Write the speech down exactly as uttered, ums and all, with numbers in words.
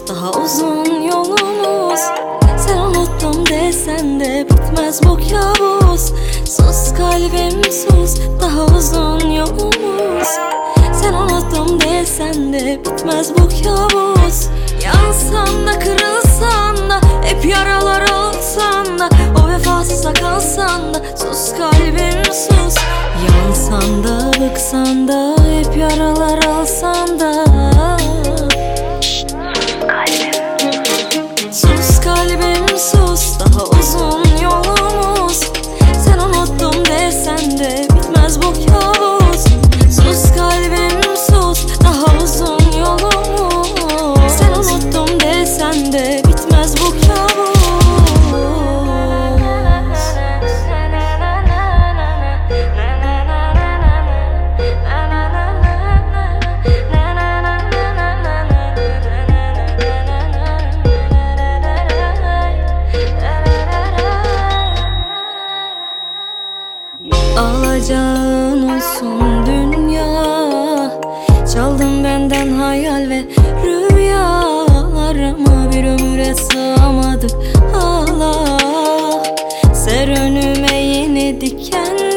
daha uzun yolumuz. Sen unuttum desen de bitmez bu kabus. Sus kalbim sus, daha uzun yolumuz. Sen unuttum desen de bitmez bu kabus. Yansan da kırılsan da, hep yaralar olsan da, o vefasıza kalsan da, sus kalbim sus. Yansan da bıksan da, hep yaralar olsan da, sus kalbim sus, daha uzun yolumuz. Sen unuttum desen de bitmez bu kabus. Sus kalbim sus, daha uzun yolumuz. Sen unuttum desen de bitmez bu kabus. Alacağın olsun dünya, çaldın benden hayal ve rüyalarımı, bir ömüre sığamadık. Allah, ser önüme yeni diken